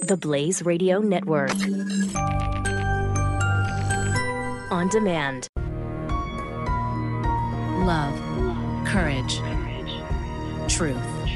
the Blaze Radio Network. On demand. Love, courage, truth.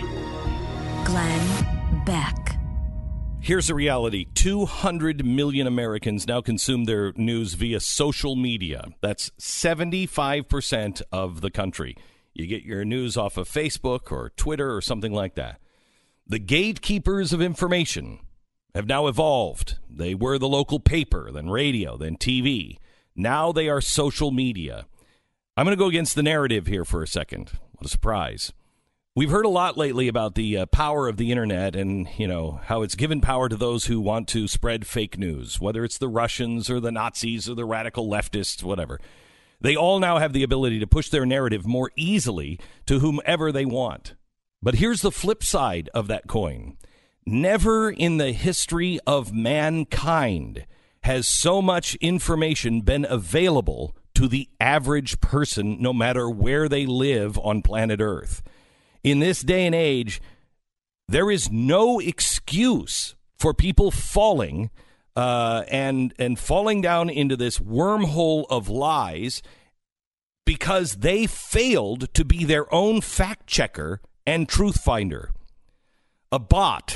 Glenn Beck. Here's the reality. 200 million Americans now consume their news via social media. That's 75% of the country. You get your news off of Facebook or Twitter or something like that. The gatekeepers of information have now evolved. They were the local paper, then radio, then TV. Now they are social media. I'm going to go against the narrative here for a second. What a surprise. We've heard a lot lately about the power of the internet and, how it's given power to those who want to spread fake news, whether it's the Russians or the Nazis or the radical leftists, whatever. They all now have the ability to push their narrative more easily to whomever they want. But here's the flip side of that coin. Never in the history of mankind has so much information been available to the average person, no matter where they live on planet Earth. In this day and age, there is no excuse for people falling and falling down into this wormhole of lies because they failed to be their own fact checker and truth finder. A bot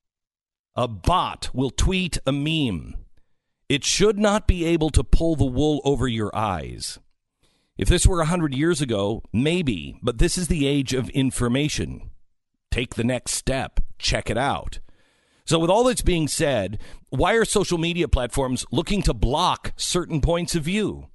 will tweet a meme. It should not be able to pull the wool over your eyes. If this were 100 years ago, maybe, but this is the age of information. Take the next step. Check it out. So with all that's being said, why are social media platforms looking to block certain points of view?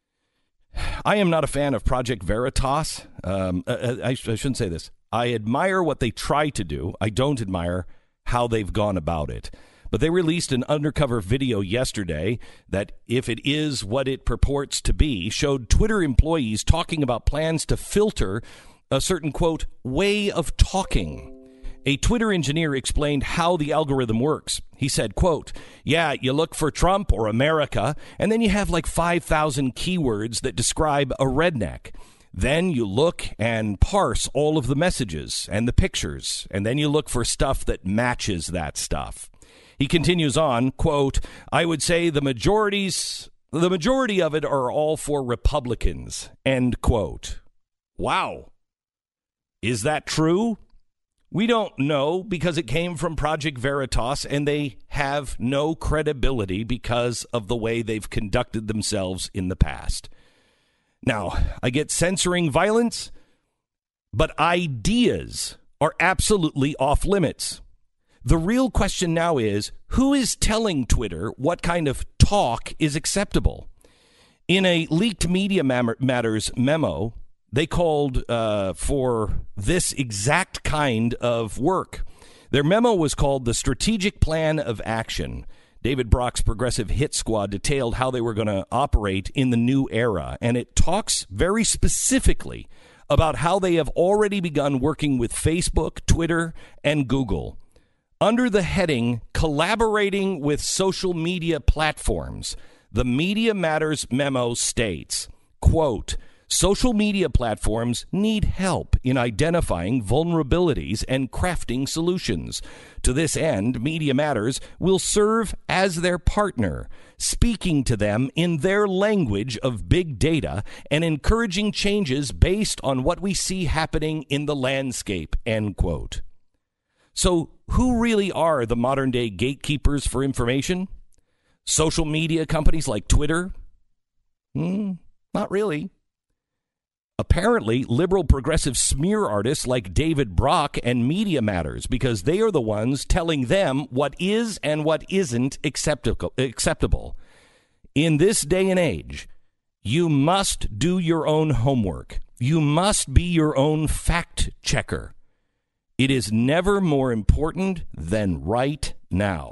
I am not a fan of Project Veritas. I shouldn't say this. I admire what they try to do. I don't admire how they've gone about it. But they released an undercover video yesterday that, if it is what it purports to be, showed Twitter employees talking about plans to filter a certain, quote, way of talking. A Twitter engineer explained how the algorithm works. He said, quote, yeah, you look for Trump or America, and then you have like 5,000 keywords that describe a redneck. Then you look and parse all of the messages and the pictures, and then you look for stuff that matches that stuff. He continues on, quote, I would say the majority of it are all for Republicans, end quote. Wow. Is that true? We don't know because it came from Project Veritas, and they have no credibility because of the way they've conducted themselves in the past. Now, I get censoring violence, but ideas are absolutely off limits. The real question now is, who is telling Twitter what kind of talk is acceptable? In a leaked Media Matters memo, they called for this exact kind of work. Their memo was called the Strategic Plan of Action. David Brock's Progressive Hit Squad detailed how they were going to operate in the new era, and it talks very specifically about how they have already begun working with Facebook, Twitter, and Google. Under the heading, Collaborating with Social Media Platforms, the Media Matters memo states, quote, social media platforms need help in identifying vulnerabilities and crafting solutions. To this end, Media Matters will serve as their partner, speaking to them in their language of big data and encouraging changes based on what we see happening in the landscape, end quote. So who really are the modern day gatekeepers for information? Social media companies like Twitter? Not really. Apparently, liberal progressive smear artists like David Brock and Media Matters, because they are the ones telling them what is and what isn't acceptable. In this day and age, you must do your own homework. You must be your own fact checker. It is never more important than right now.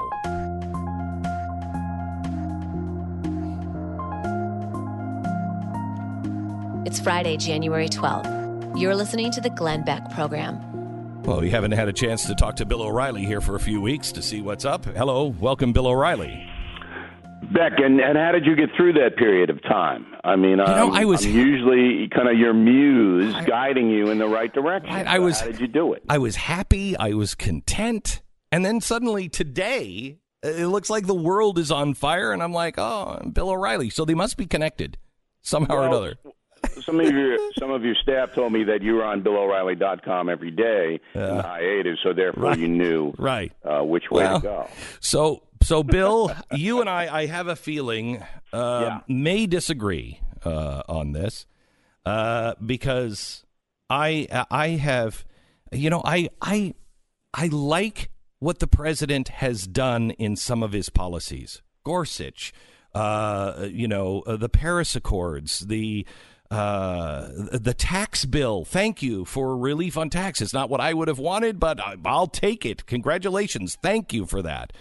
It's Friday, January 12th. You're listening to the Glenn Beck Program. Well, we haven't had a chance to talk to Bill O'Reilly here for a few weeks to see what's up. Hello, welcome, Bill O'Reilly. Beck, and how did you get through that period of time? I mean, I'm usually kind of your muse guiding you in the right direction. How did you do it? I was happy. I was content. And then suddenly today, It looks like the world is on fire, and I'm like, oh, Bill O'Reilly. So they must be connected somehow or another. Some of your staff told me that you were on BillO'Reilly.com every day in hiatus, so therefore you knew which way to go. So Bill, you and I have a feeling may disagree on this because I have, I like what the president has done in some of his policies. Gorsuch, the Paris Accords, the tax bill. Thank you for relief on taxes. Not what I would have wanted, but I'll take it. Congratulations. Thank you for that.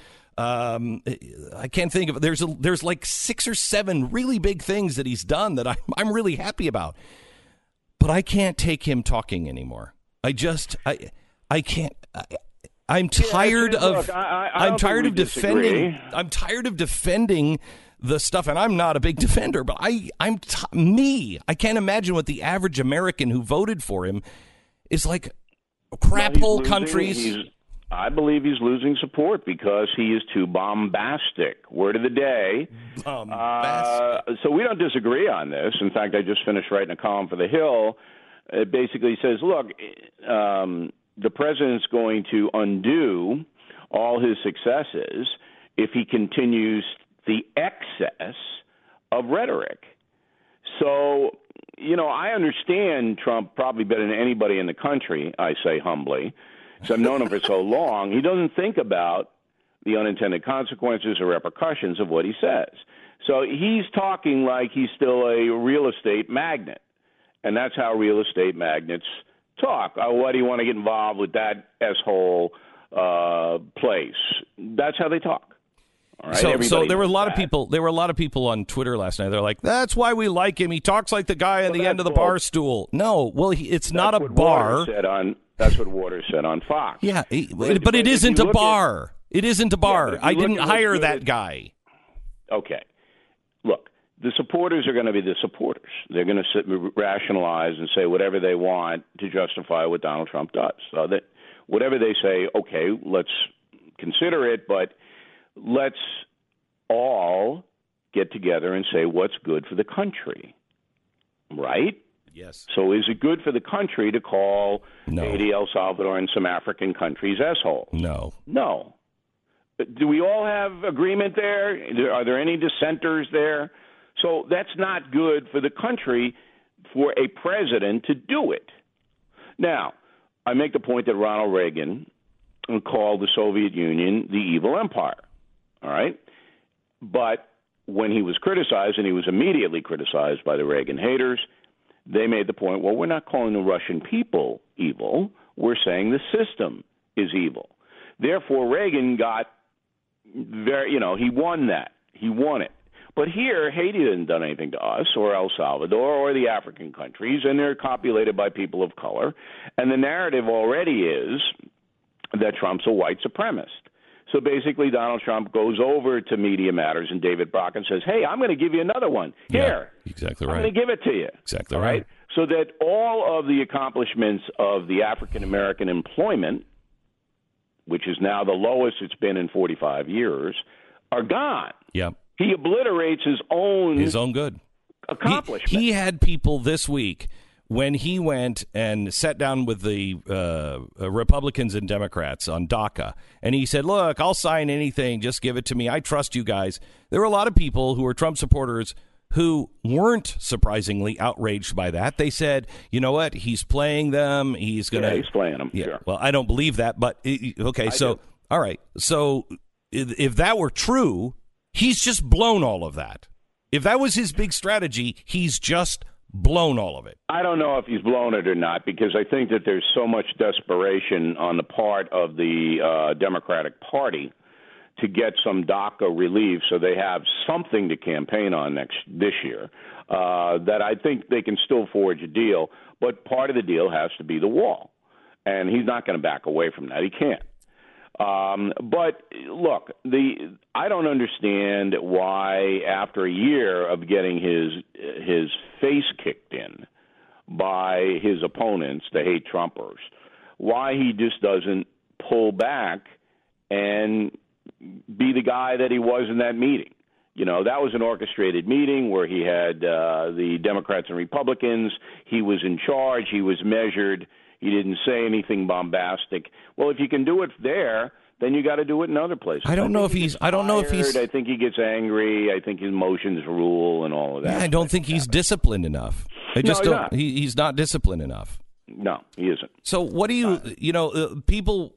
I can't think of there's like 6 or 7 really big things that he's done that I'm really happy about, but I can't take him talking anymore. I can't. I'm tired of. I'm tired of defending. I'm tired of defending the stuff, and I'm not a big defender, but I can't imagine what the average American who voted for him is like. Crap hole countries. I believe he's losing support because he is too bombastic. Word of the day. So we don't disagree on this. In fact, I just finished writing a column for The Hill. It basically says, look, the president's going to undo all his successes if he continues the excess of rhetoric. So, I understand Trump probably better than anybody in the country, I say humbly. So I've known him for so long. He doesn't think about the unintended consequences or repercussions of what he says. So he's talking like he's still a real estate magnate. And that's how real estate magnates talk. Why do you want to get involved with that S-hole place? That's how they talk. All right? So there were a lot of people. There were a lot of people on Twitter last night. They're like, "That's why we like him. He talks like the guy on the end of the bar stool." No, well, it's not a bar. That's what Waters said on Fox. Yeah, but it isn't a bar. It isn't a bar. I didn't hire that guy. Okay, look, the supporters are going to be the supporters. They're going to rationalize and say whatever they want to justify what Donald Trump does. So that whatever they say, okay, let's consider it, but let's all get together and say what's good for the country, right? Yes. So is it good for the country to call Haiti, El Salvador, and some African countries assholes? No. No. Do we all have agreement there? Are there any dissenters there? So that's not good for the country for a president to do it. Now, I make the point that Ronald Reagan called the Soviet Union the evil empire. All right? But when he was criticized, and he was immediately criticized by the Reagan haters, they made the point, well, we're not calling the Russian people evil. We're saying the system is evil. Therefore, Reagan got he won that. He won it. But here, Haiti hasn't done anything to us or El Salvador or the African countries, and they're populated by people of color. And the narrative already is that Trump's a white supremacist. So basically, Donald Trump goes over to Media Matters and David Brock and says, hey, I'm going to give you another one. Here. Yeah, exactly right. I'm going to give it to you. Exactly right. So that all of the accomplishments of the African-American employment, which is now the lowest it's been in 45 years, are gone. Yeah. He obliterates his own good accomplishment. He had people this week when he went and sat down with the Republicans and Democrats on DACA, and he said, look, I'll sign anything. Just give it to me. I trust you guys. There were a lot of people who were Trump supporters who weren't surprisingly outraged by that. They said, you know what? He's playing them. He's going to. Yeah, he's playing them. Yeah. Sure. Well, I don't believe that. But okay. All right. So if that were true, he's just blown all of that. If that was his big strategy, he's just blown all of it. I don't know if he's blown it or not, because I think that there's so much desperation on the part of the Democratic Party to get some DACA relief so they have something to campaign on this year, that I think they can still forge a deal. But part of the deal has to be the wall. And he's not going to back away from that. He can't. But look, I don't understand why, after a year of getting his face kicked in by his opponents, the hate Trumpers, why he just doesn't pull back and be the guy that he was in that meeting. You know, that was an orchestrated meeting where he had the Democrats and Republicans. He was in charge. He was measured. He didn't say anything bombastic. Well, if you can do it there, then you got to do it in other places. I don't know if he's. I think he gets angry. I think his emotions rule and all of that. Yeah, I don't think he's disciplined enough. I just don't. Not. He's not disciplined enough. No, he isn't. So what do you? People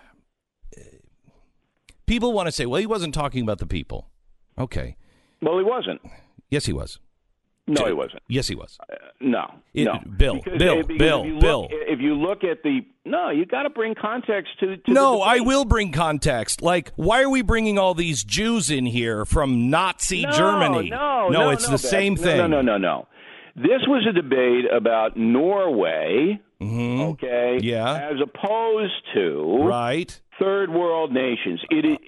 want to say, well, he wasn't talking about the people. Okay. Well, he wasn't. Yes, he was. No, he wasn't. Yes, he was. No. Bill. If you look at you got to bring context to No, I will bring context. Like, why are we bringing all these Jews in here from Nazi Germany? No, it's the same thing. No. This was a debate about Norway, okay? Yeah. As opposed to third world nations.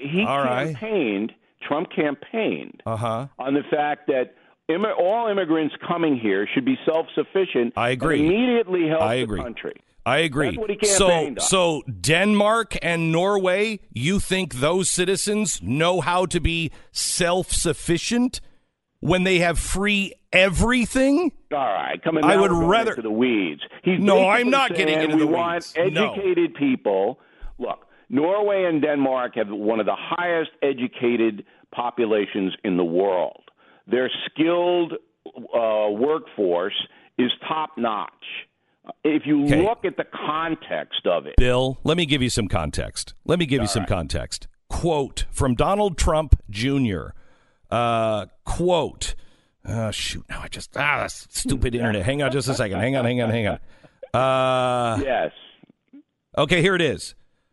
Trump campaigned on the fact that all immigrants coming here should be self-sufficient. I agree. And immediately help the country. I agree. That's what he campaigned on. So Denmark and Norway, you think those citizens know how to be self-sufficient when they have free everything? All right, I would rather into the weeds. I'm not getting into the weeds. We want educated people. Look, Norway and Denmark have one of the highest educated populations in the world. Their skilled workforce is top-notch. If you look at the context of it. Bill, let me give you some context. Context. Quote from Donald Trump Jr. Quote. Shoot. No, that's stupid internet. Hang on just a second. Hang on. Yes. Okay, here it is.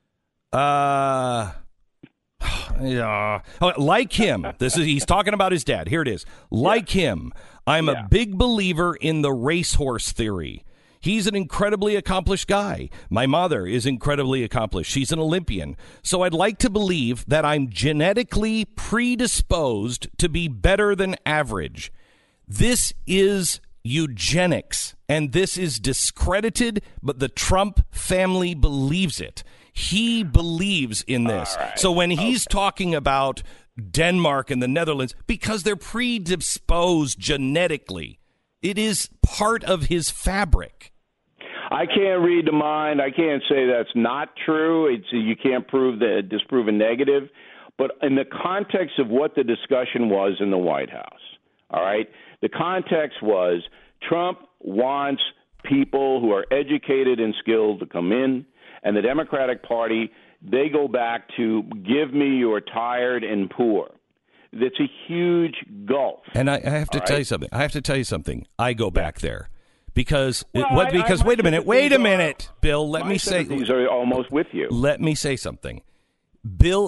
Like him, he's talking about his dad. Here it is. Like him, I'm a big believer in the racehorse theory. He's an incredibly accomplished guy. My mother is incredibly accomplished. She's an Olympian. So I'd like to believe that I'm genetically predisposed to be better than average. This is eugenics, and this is discredited, but the Trump family believes it. He believes in this. Right. So when he's talking about Denmark and the Netherlands, because they're predisposed genetically, it is part of his fabric. I can't read the mind. I can't say that's not true. You can't disprove a negative. But in the context of what the discussion was in the White House, all right, the context was Trump wants people who are educated and skilled to come in, and the Democratic Party, they go back to give me your tired and poor. That's a huge gulf. And I have to tell you something. I go back there. Because wait a minute, Bill. Let me say these are almost with you. Let me say something, Bill.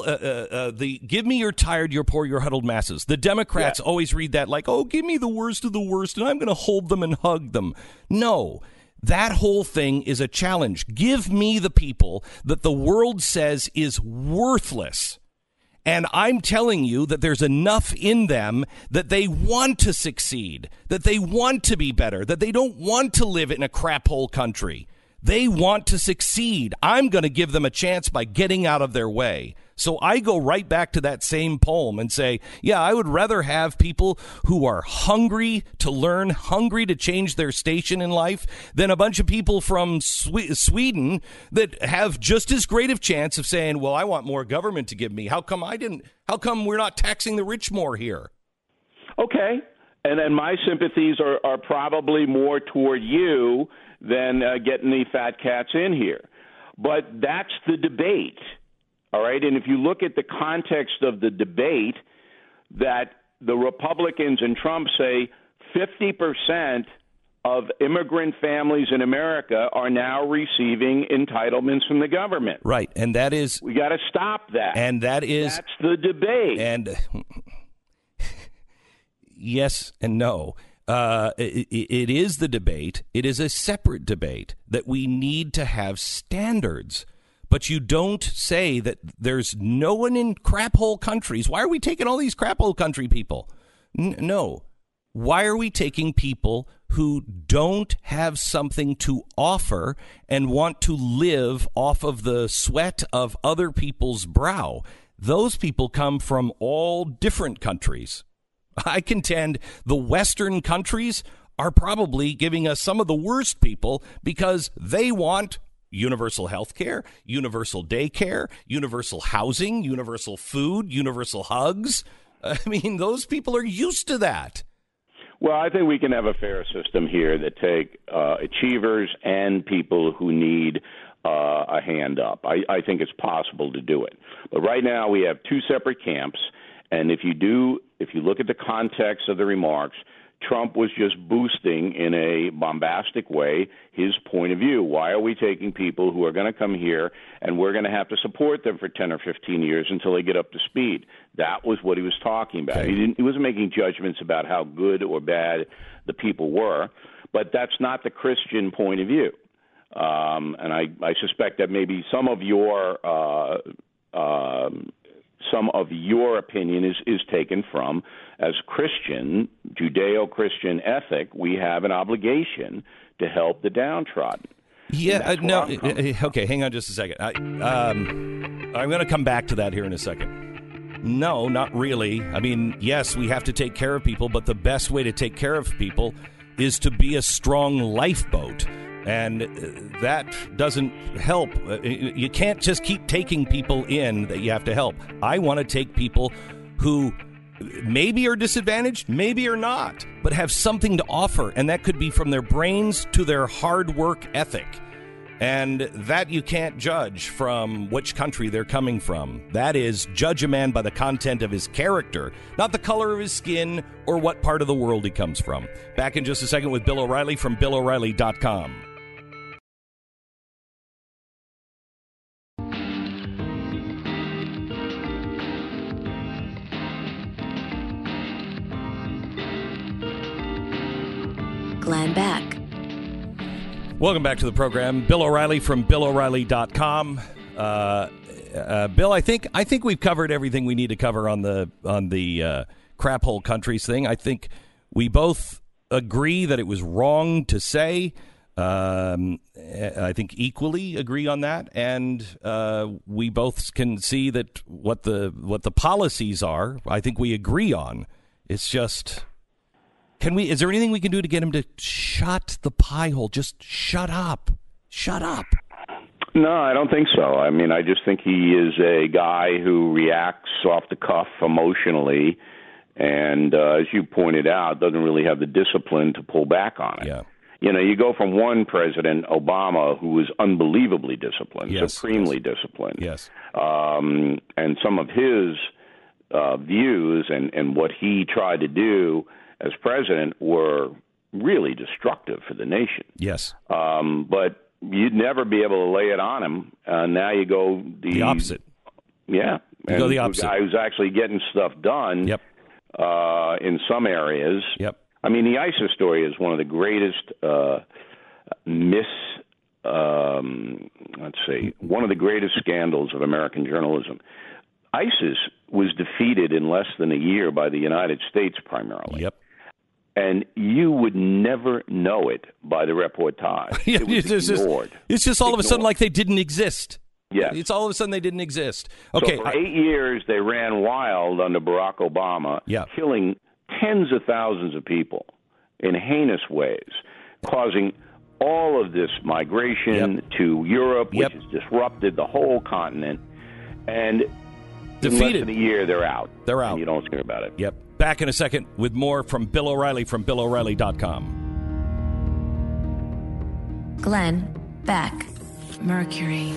Give me your tired, your poor, your huddled masses. The Democrats always read that like, oh, give me the worst of the worst, and I'm going to hold them and hug them. No, that whole thing is a challenge. Give me the people that the world says is worthless. And I'm telling you that there's enough in them that they want to succeed, that they want to be better, that they don't want to live in a crap hole country. They want to succeed. I'm going to give them a chance by getting out of their way. So I go right back to that same poem and say, yeah, I would rather have people who are hungry to learn, hungry to change their station in life, than a bunch of people from Sweden that have just as great of chance of saying, well, I want more government to give me. How come we're not taxing the rich more here? Okay. And then my sympathies are probably more toward you than getting the fat cats in here. But that's the debate. All right, and if you look at the context of the debate, that the Republicans and Trump say 50% of immigrant families in America are now receiving entitlements from the government. Right, and that is... We got to stop that. And that's the debate. And yes and no. It is the debate. It is a separate debate that we need to have standards. But you don't say that there's no one in crap hole countries. Why are we taking all these crap hole country people? No. Why are we taking people who don't have something to offer and want to live off of the sweat of other people's brow? those people come from all different countries. I contend the Western countries are probably giving us some of the worst people because they want universal health care, universal daycare, universal housing, universal food, universal hugs. I mean, those people are used to that. Well, I think we can have a fair system here that take achievers and people who need a hand up. I think it's possible to do it. But right now we have two separate camps, and if you look at the context of the remarks, Trump was just boosting in a bombastic way his point of view. Why are we taking people who are going to come here and we're going to have to support them for 10 or 15 years until they get up to speed? That was what he was talking about. Okay. He wasn't making judgments about how good or bad the people were, but that's not the Christian point of view. And I suspect that maybe some of your opinion is taken from, as Christian, Judeo-Christian ethic, we have an obligation to help the downtrodden. Yeah, no, okay, hang on just a second. I'm going to come back to that here in a second. No, not really. I mean, yes, we have to take care of people, but the best way to take care of people is to be a strong lifeboat. And that doesn't help. You can't just keep taking people in that you have to help. I want to take people who maybe are disadvantaged, maybe are not, but have something to offer. And that could be from their brains to their hard work ethic. And that you can't judge from which country they're coming from. That is, judge a man by the content of his character, not the color of his skin or what part of the world he comes from. Back in just a second with Bill O'Reilly from BillO'Reilly.com. Glenn Beck. Welcome back to the program. Bill O'Reilly from BillO'Reilly.com. Bill, I think we've covered everything we need to cover on the crap hole countries thing. I think we both agree that it was wrong to say. I think equally agree on that, and we both can see that what the policies are. I think we agree on. It's just. Is there anything we can do to get him to shut the pie hole? Just shut up. Shut up. No, I don't think so. I mean, I just think he is a guy who reacts off the cuff emotionally and, as you pointed out, doesn't really have the discipline to pull back on it. Yeah. You know, you go from one president, Obama, who was unbelievably disciplined, supremely disciplined. Yes. And some of his views and what he tried to do as president were really destructive for the nation. Yes. But you'd never be able to lay it on him. Now you go the opposite. Yeah. You go the opposite. The guy who's actually getting stuff done in some areas. Yep. I mean, the ISIS story is one of the greatest one of the greatest scandals of American journalism. ISIS was defeated in less than a year by the United States primarily. Yep. And you would never know it by the reportage. It was ignored. It's just all of a sudden like they didn't exist. Yeah. It's all of a sudden they didn't exist. Okay. So for 8 years, they ran wild under Barack Obama, killing tens of thousands of people in heinous ways, causing all of this migration to Europe, which has disrupted the whole continent. And defeated. In less than a year, they're out. They're out. And you don't hear about it. Yep. Back in a second with more from Bill O'Reilly from BillO'Reilly.com. Glenn Beck. Mercury.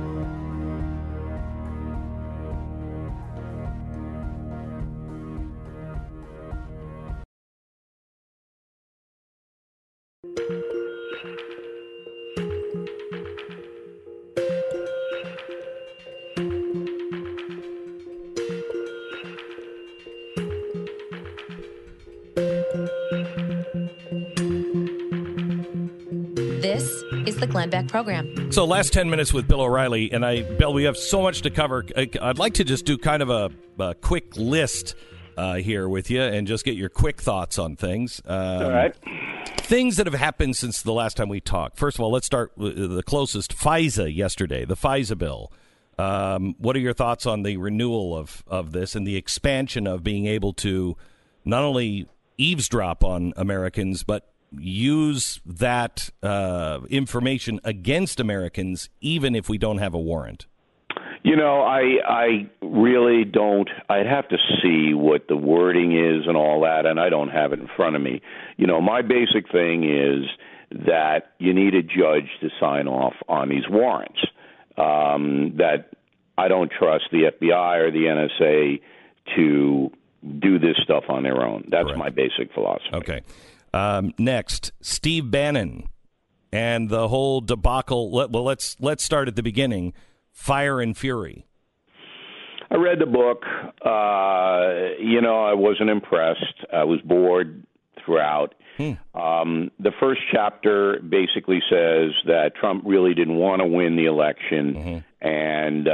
This is the Glenn Beck Program. So last 10 minutes with Bill O'Reilly, and Bill, we have so much to cover. I'd like to just do kind of a quick list here with you and just get your quick thoughts on things. All right. Things that have happened since the last time we talked. First of all, let's start with the closest. FISA yesterday, the FISA bill. What are your thoughts on the renewal of this and the expansion of being able to not only eavesdrop on Americans, but use that information against Americans, even if we don't have a warrant? I really don't. I'd have to see what the wording is and all that, and I don't have it in front of me. My basic thing is that you need a judge to sign off on these warrants. That I don't trust the FBI or the NSA to do this stuff on their own. That's Correct. my basic philosophy. Okay. Next, Steve Bannon and the whole debacle. Let's start at the beginning. Fire and Fury. I read the book. I wasn't impressed. I was bored throughout. The first chapter basically says that Trump really didn't want to win the election and,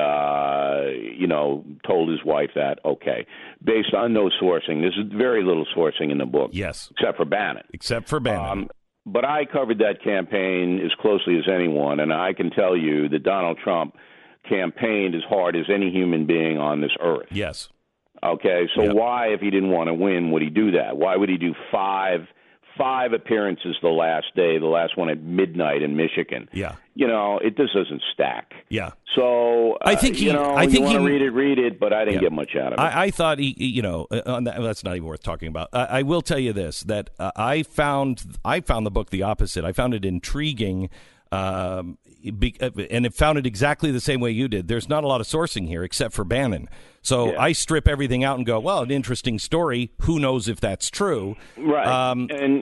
told his wife that, okay. Based on no sourcing, there's very little sourcing in the book. Yes. Except for Bannon. But I covered that campaign as closely as anyone, and I can tell you that Donald Trump campaigned as hard as any human being on this earth. Yes. Okay, so why, if he didn't want to win, would he do that? Why would he do five appearances the last day, the last one at midnight in Michigan? Yeah. It just doesn't stack. Yeah. So, I think he, you want to read it, but I didn't get much out of it. I thought on that, that's not even worth talking about. I will tell you this, that I found the book the opposite. I found it intriguing. And it found it exactly the same way you did. There's not a lot of sourcing here except for Bannon. So I strip everything out and go, well, an interesting story. Who knows if that's true? Right.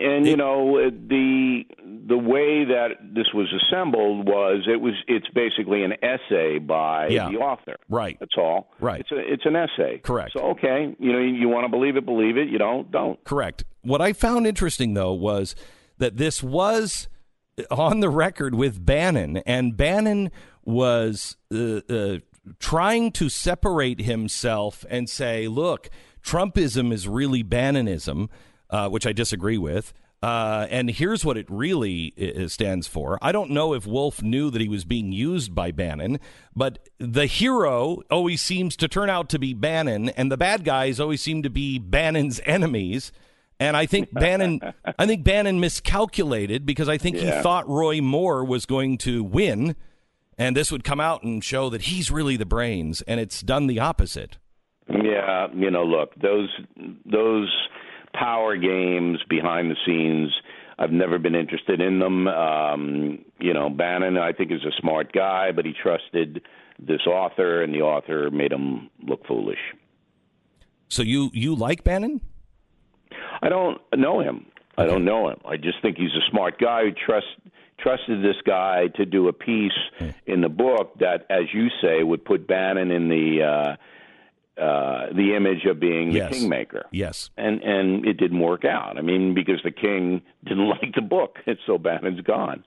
The way that this was assembled it's basically an essay by the author. Right. That's all. Right. It's an essay. Correct. So, okay, you want to believe it, believe it. You don't. Correct. What I found interesting, though, was that this was on the record with Bannon, and Bannon was trying to separate himself and say, look, Trumpism is really Bannonism, which I disagree with. And here's what it really stands for. I don't know if Wolf knew that he was being used by Bannon, but the hero always seems to turn out to be Bannon, and the bad guys always seem to be Bannon's enemies. And I think Bannon miscalculated, because I think he thought Roy Moore was going to win, and this would come out and show that he's really the brains, and it's done the opposite. Yeah, look, those power games behind the scenes, I've never been interested in them. Bannon, I think, is a smart guy, but he trusted this author, and the author made him look foolish. So you like Bannon? I don't know him. I don't know him. I just think he's a smart guy who trusted this guy to do a piece in the book that, as you say, would put Bannon in the image of being the kingmaker. Yes. And it didn't work out. I mean, because the king didn't like the book, and so Bannon's gone.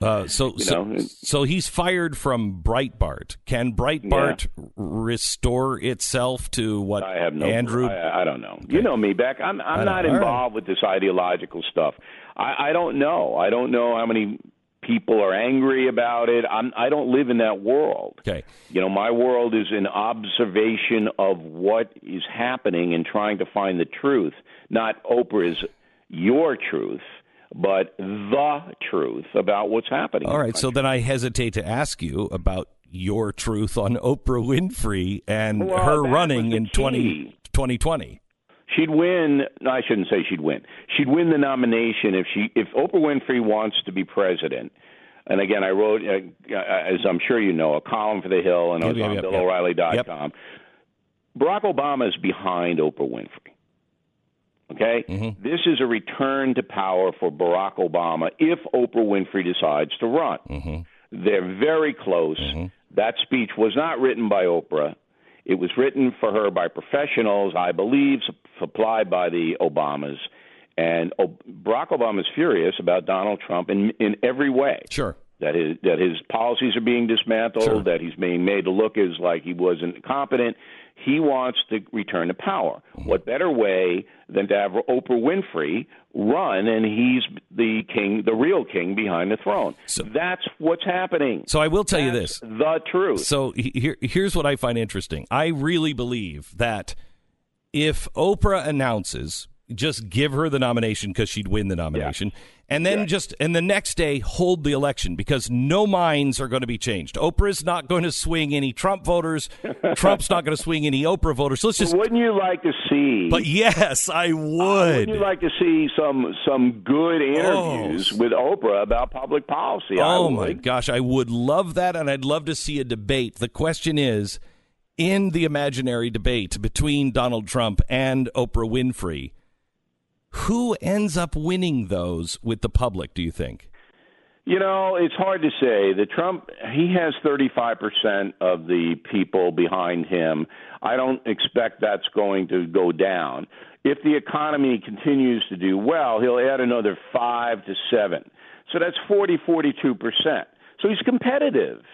So he's fired from Breitbart. Can Breitbart restore itself to what I have Andrew? I don't know. Okay. You know me, Beck. I'm not involved with this ideological stuff. I don't know. I don't know how many people are angry about it. I don't live in that world. Okay. My world is an observation of what is happening and trying to find the truth, not Oprah's your truth, but the truth about what's happening. All right, so then I hesitate to ask you about your truth on Oprah Winfrey and her running in 2020. She'd win. No, I shouldn't say she'd win. She'd win the nomination if Oprah Winfrey wants to be president. And again, I wrote, as I'm sure you know, a column for The Hill, and it was on BillO'Reilly.com. Barack Obama is behind Oprah Winfrey. Okay? Mm-hmm. This is a return to power for Barack Obama if Oprah Winfrey decides to run. Mm-hmm. They're very close. Mm-hmm. That speech was not written by Oprah. It was written for her by professionals, I believe, supplied by the Obamas. And Barack Obama is furious about Donald Trump in every way. Sure. that his policies are being dismantled, Sure. that he's being made to look as like he wasn't competent. He wants to return to power. What better way than to have Oprah Winfrey run, and he's the king, the real king behind the throne. So- That's what's happening. So I will tell you That's this. the truth. So here's what I find interesting. I really believe that if Oprah announces, just give her the nomination because she'd win the nomination, and then and the next day hold the election, because no minds are going to be changed. Oprah's not going to swing any Trump voters. Trump's not going to swing any Oprah voters. So let's just. Wouldn't you like to see? But yes, I would. Wouldn't you like to see some good interviews with Oprah about public policy? Oh my gosh, I would love that, and I'd love to see a debate. The question is, in the imaginary debate between Donald Trump and Oprah Winfrey, who ends up winning those with the public, do you think? You know, it's hard to say. Trump, he has 35% of the people behind him. I don't expect that's going to go down. If the economy continues to do well, he'll add another 5 to 7. So that's 42%. So he's competitive.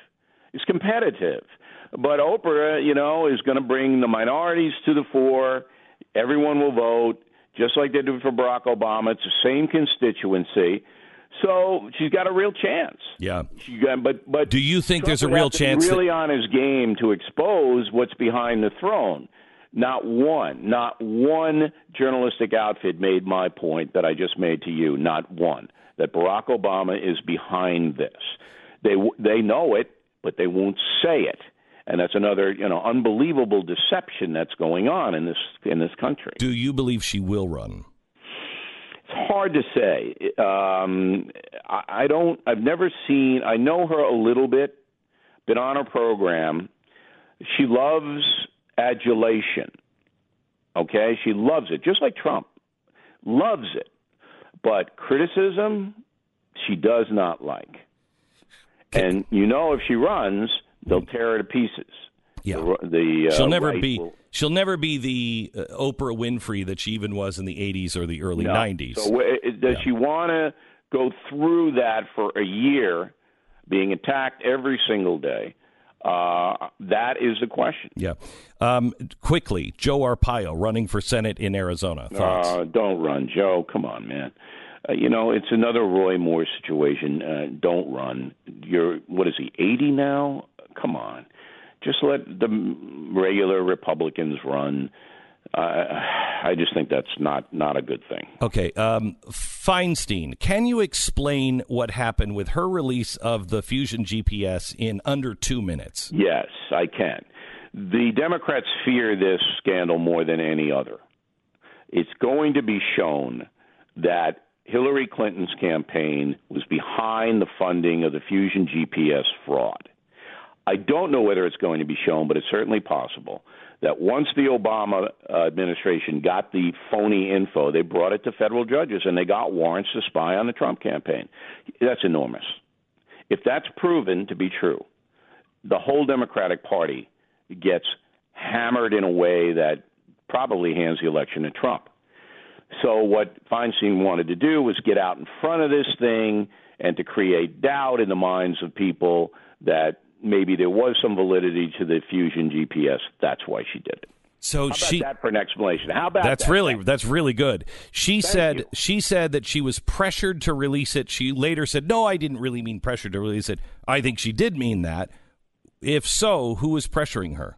But Oprah, is going to bring the minorities to the fore. Everyone will vote, just like they did for Barack Obama. It's the same constituency. So she's got a real chance. Yeah. But do you think Trump there's a would real have to chance be really on his game to expose what's behind the throne? Not one journalistic outfit made my point that I just made to you. Not one. That Barack Obama is behind this. They know it, but they won't say it. And that's another, unbelievable deception that's going on in this country. Do you believe she will run? It's hard to say. I've never seen. I know her a little bit. Been on her program. She loves adulation. Okay, she loves it, just like Trump loves it. But criticism, she does not like. And if she runs, they'll tear her to pieces. Yeah, she'll never be the Oprah Winfrey that she even was in the 80s or the early 90s. So does she want to go through that for a year, being attacked every single day? That is the question. Yeah. Quickly, Joe Arpaio running for Senate in Arizona. Thoughts? Don't run, Joe. Come on, man. It's another Roy Moore situation. Don't run. What is he, 80 now? Come on. Just let the regular Republicans run. I just think that's not a good thing. Okay. Feinstein, can you explain what happened with her release of the Fusion GPS in under 2 minutes? Yes, I can. The Democrats fear this scandal more than any other. It's going to be shown that Hillary Clinton's campaign was behind the funding of the Fusion GPS fraud. I don't know whether it's going to be shown, but it's certainly possible that once the Obama administration got the phony info, they brought it to federal judges and they got warrants to spy on the Trump campaign. That's enormous. If that's proven to be true, the whole Democratic Party gets hammered in a way that probably hands the election to Trump. So what Feinstein wanted to do was get out in front of this thing and to create doubt in the minds of people that maybe there was some validity to the Fusion GPS. That's why she did it. So How about that for an explanation? How about that's that? That's really good. She said that she was pressured to release it. She later said, "No, I didn't really mean pressured to release it. I think she did mean that." If so, who was pressuring her?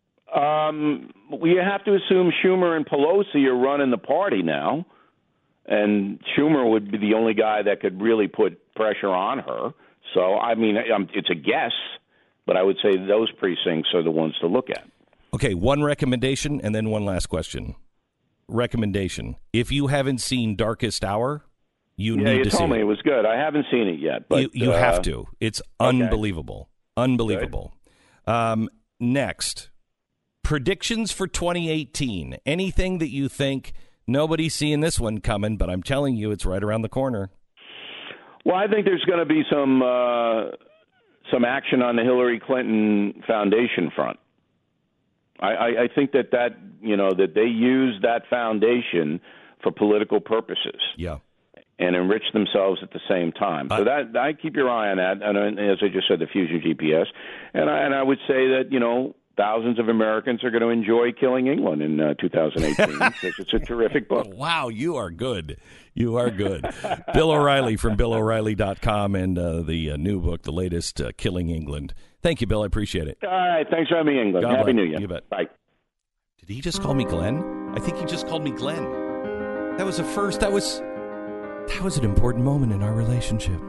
We have to assume Schumer and Pelosi are running the party now, and Schumer would be the only guy that could really put pressure on her. So, I mean, it's a guess, but I would say those precincts are the ones to look at. Okay, one recommendation and then one last question. Recommendation. If you haven't seen Darkest Hour, you need to see it. You told me it was good. I haven't seen it yet. But you have to. It's unbelievable. Unbelievable. Next, predictions for 2018. Anything that you think nobody's seeing this one coming, but I'm telling you it's right around the corner. Well, I think there's going to be some action on the Hillary Clinton Foundation front. I think that they use that foundation for political purposes. Yeah. and enrich themselves at the same time. So that I keep your eye on that. And as I just said, the Fusion GPS. And I would say that, thousands of Americans are going to enjoy Killing England in 2018 because it's a terrific book. Wow, you are good. You are good. Bill O'Reilly from BillO'Reilly.com and the new book, the latest, Killing England. Thank you, Bill. I appreciate it. All right. Thanks for having me, England. Happy New Year. You bet. Bye. Did he just call me Glenn? I think he just called me Glenn. That was a first. That was an important moment in our relationship.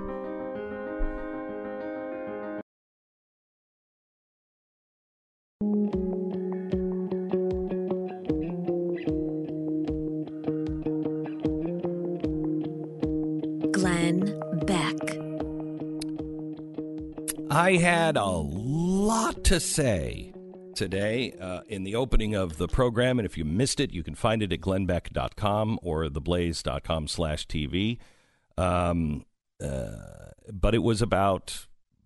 Glenn Beck. I had a lot to say today in the opening of the program, and if you missed it, you can find it at glennbeck.com or theblaze.com/TV. But it was about,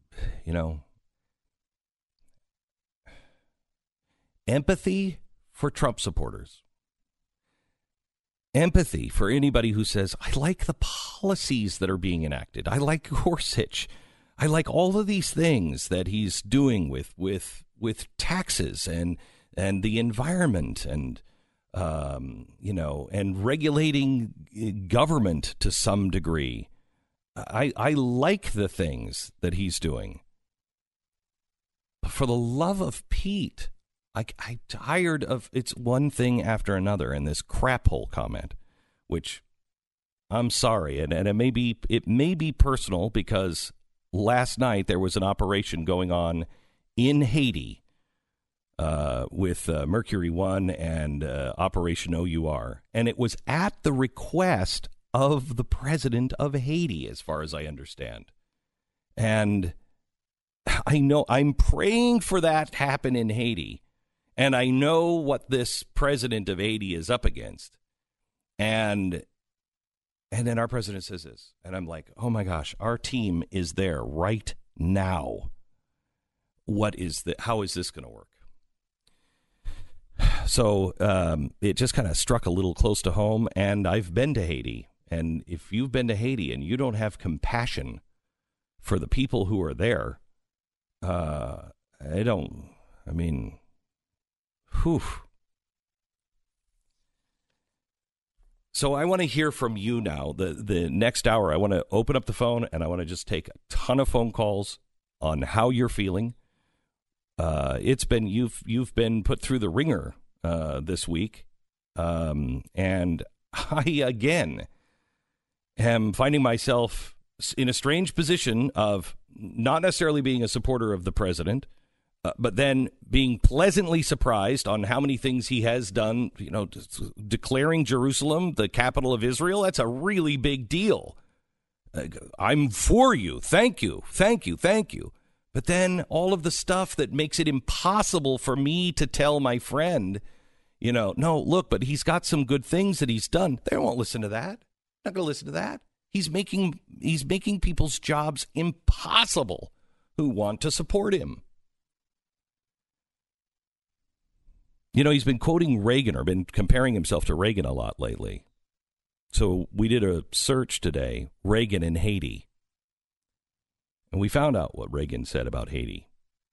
empathy for Trump supporters. Empathy for anybody who says, I like the policies that are being enacted. I like Gorsuch. I like all of these things that he's doing with taxes and the environment and and regulating government to some degree. I like the things that he's doing. But for the love of Pete, I'm tired of it's one thing after another in this crap hole comment, which I'm sorry, and it may be personal because last night there was an operation going on in Haiti with Mercury One and Operation OUR, and it was at the request of the president of Haiti, as far as I understand. And I know I'm praying for that to happen in Haiti. And I know what this president of Haiti is up against. And then our president says this. And I'm like, oh, my gosh, our team is there right now. How is this going to work? So it just kind of struck a little close to home. And I've been to Haiti. And if you've been to Haiti and you don't have compassion for the people who are there, whew. So I want to hear from you now. The next hour, I want to open up the phone and I want to just take a ton of phone calls on how you're feeling. You've been put through the ringer this week, and I again am finding myself in a strange position of not necessarily being a supporter of the president. But then being pleasantly surprised on how many things he has done, declaring Jerusalem the capital of Israel. That's a really big deal. I'm for you. Thank you. Thank you. Thank you. But then all of the stuff that makes it impossible for me to tell my friend, no, look, but he's got some good things that he's done. They won't listen to that. Not going to listen to that. He's making people's jobs impossible who want to support him. He's been quoting Reagan or been comparing himself to Reagan a lot lately. So we did a search today, Reagan in Haiti. And we found out what Reagan said about Haiti.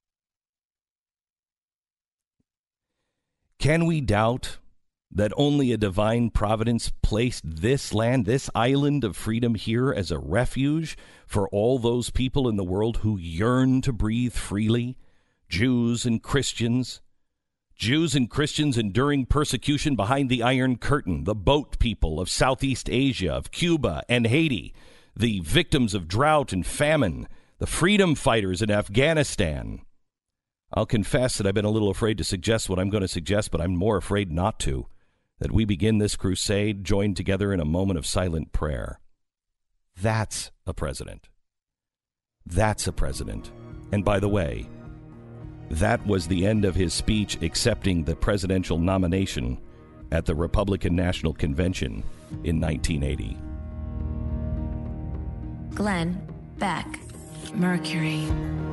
Can we doubt that only a divine providence placed this land, this island of freedom here as a refuge for all those people in the world who yearn to breathe freely, Jews and Christians enduring persecution behind the Iron Curtain, the boat people of Southeast Asia, of Cuba and Haiti, the victims of drought and famine, the freedom fighters in Afghanistan. I'll confess that I've been a little afraid to suggest what I'm going to suggest, but I'm more afraid not to, that we begin this crusade joined together in a moment of silent prayer. That's a president. That's a president. And by the way, that was the end of his speech accepting the presidential nomination at the Republican National Convention in 1980. Glenn Beck, Mercury.